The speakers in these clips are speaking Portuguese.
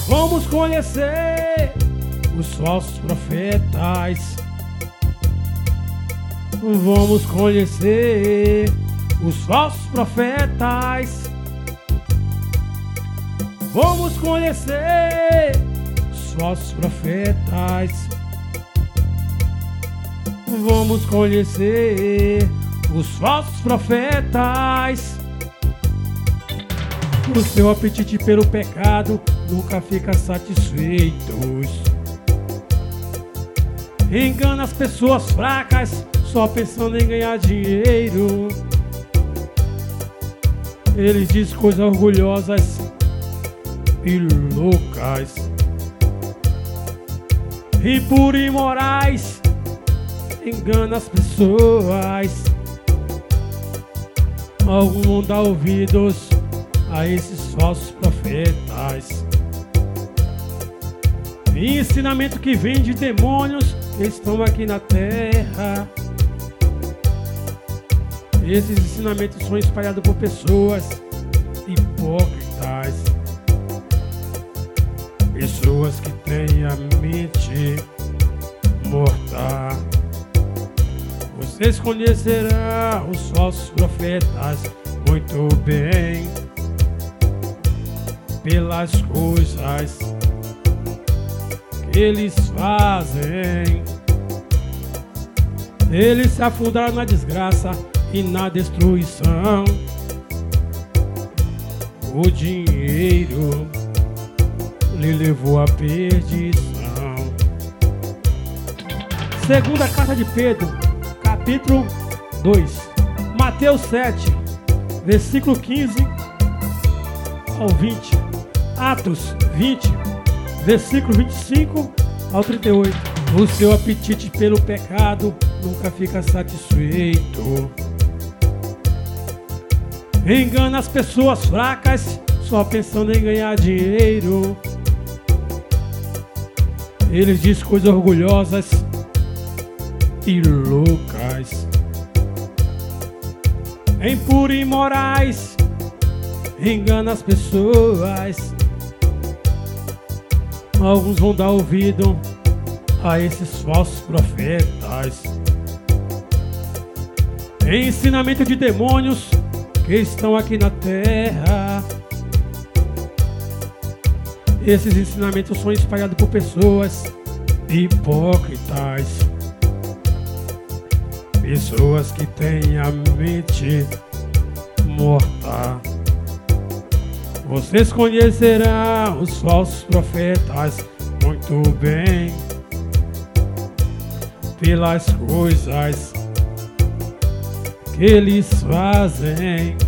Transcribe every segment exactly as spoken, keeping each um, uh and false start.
Vamos conhecer os falsos profetas. Vamos conhecer os falsos profetas. Vamos conhecer os falsos profetas. Vamos conhecer os falsos profetas. O seu apetite pelo pecado nunca fica satisfeito. Engana as pessoas fracas só pensando em ganhar dinheiro. Eles dizem coisas orgulhosas e loucas, impuros e imorais. Engana as pessoas. Alguns vão dar ouvidos a esses falsos profetas. Ensinamento que vem de demônios que estão aqui na terra. Esses ensinamentos são espalhados por pessoas hipócritas, pessoas que têm a mente morta. Vocês conhecerão os falsos profetas muito bem pelas coisas que eles fazem. Eles se afundaram na desgraça e na destruição. O dinheiro lhe levou à perdição. Segunda carta de Pedro, capítulo dois, Mateus sete, versículo quinze ao vinte, Atos vinte, versículo vinte e cinco ao trinta e oito. O seu apetite pelo pecado nunca fica satisfeito. Engana as pessoas fracas só pensando em ganhar dinheiro. Eles dizem coisas orgulhosas e loucas, impuros e imorais. Engana as pessoas. Alguns vão dar ouvido a esses falsos profetas. Ensinamento de demônios que estão aqui na terra. Esses ensinamentos são espalhados por pessoas hipócritas, pessoas que têm a mente morta. Vocês conhecerão os falsos profetas muito bem pelas coisas que eles fazem.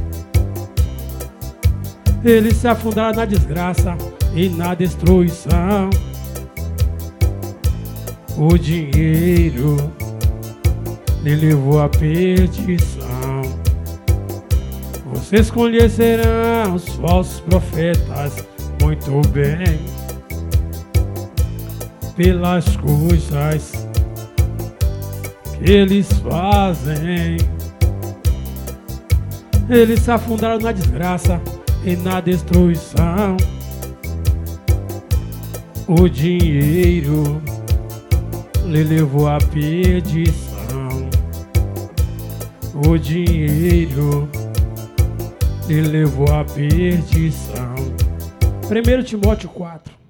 Eles se afundaram na desgraça e na destruição. O dinheiro lhe levou à perdição. Vocês conhecerão os falsos profetas muito bem pelas coisas que eles fazem. Eles se afundaram na desgraça e na destruição. O dinheiro lhe levou à perdição. O dinheiro lhe levou à perdição. Primeiro Timóteo quatro.